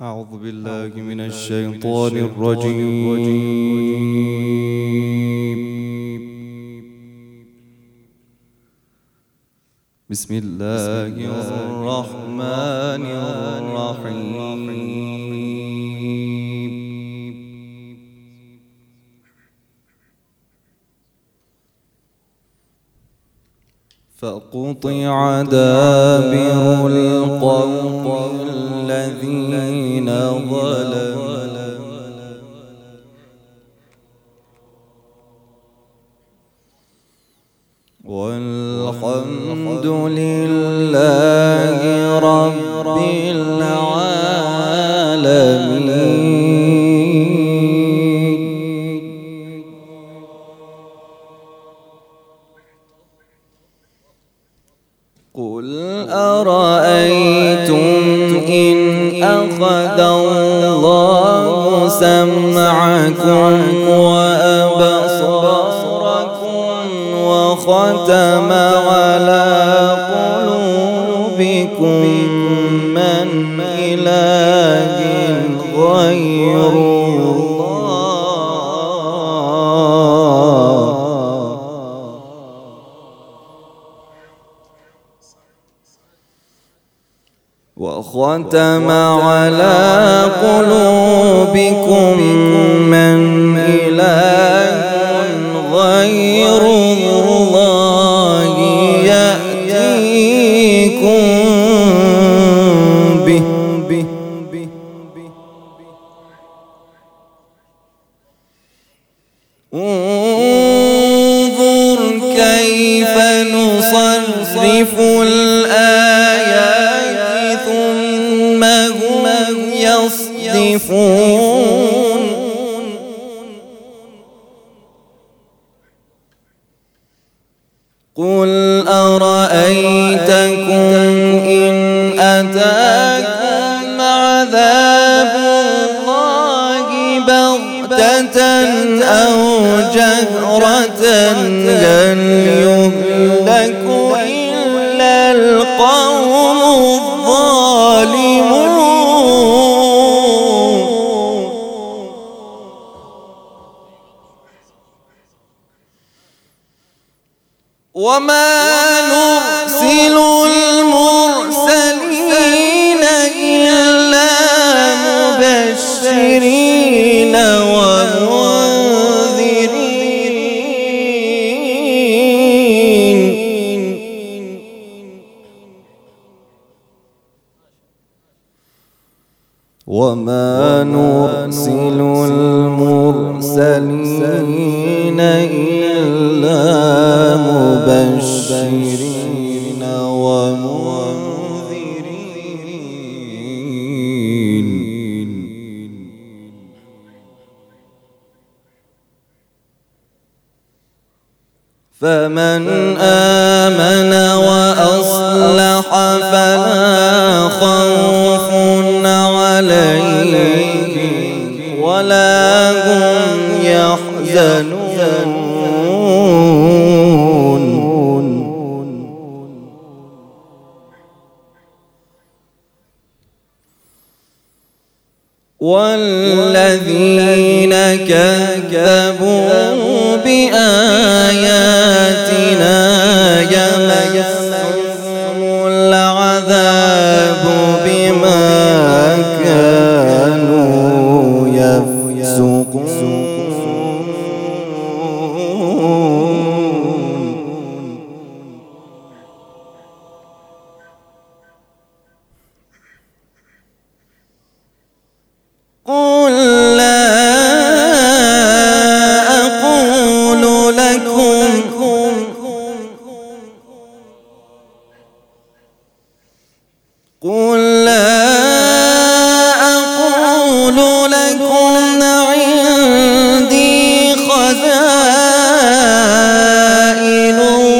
أعوذ بالله من الشيطان الرجيم. بسم الله الرحمن الرحيم. فقطع دابر القوم الذين ظلموا والحمد لله رب العالمين. قل أرأيتم إن أخذ الله سمعكم وأبصاركم وختم على قلوبكم من إله غير وختم على قلوبكم من إله غير الله يأتيكم به. انظر كيف نصرف الآيات ثم هم يصدفون. قل أرأيتكم إن أتاكم عذاب الله بغتة أو جهرة هل يهلك إلا القوم الظالمون. وما نرسل المرسلين إلا مبشرين ومنذرين. وما نرسل المرسلين إلا مبشرين ومنذرين. فمن آمن وأصلح فلا خوف عليهم ولا هم يحزنون. والذين كذبوا بآياتنا يمسهم العذاب بما كانوا يفسقون. قل لا أقول لكم عندي خزائن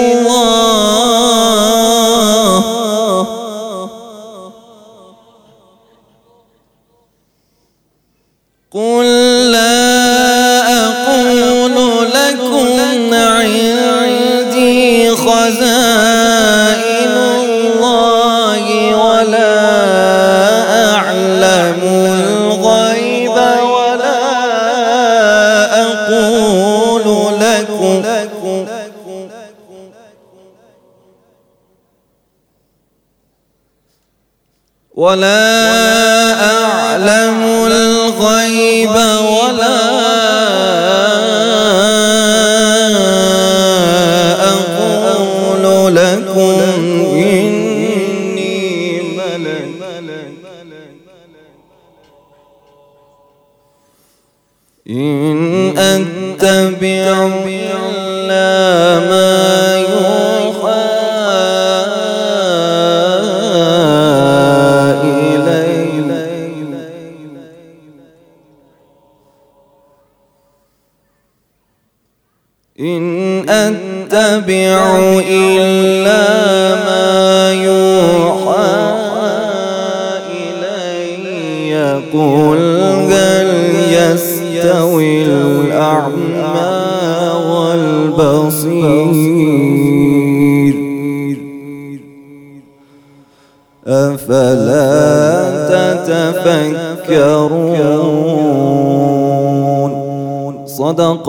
الله قل لا أقول لكم عندي خزائن الله ولا أعلم ولا أعلم الغيب ولا أقول لكم إني ملك إن أتبع إلا ما يوحى إن أتبع إلا ما يوحى إلي قل هل يستوي الأعمى والبصير أفلا تتفكرون صدق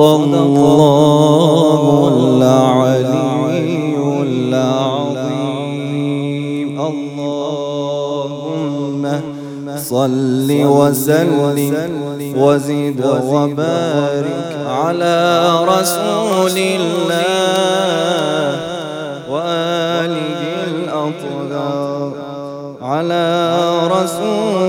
الله العلي العظيم. اللهم صل وسلم وزد وبارك على رسول الله وآله الأطهار على رسول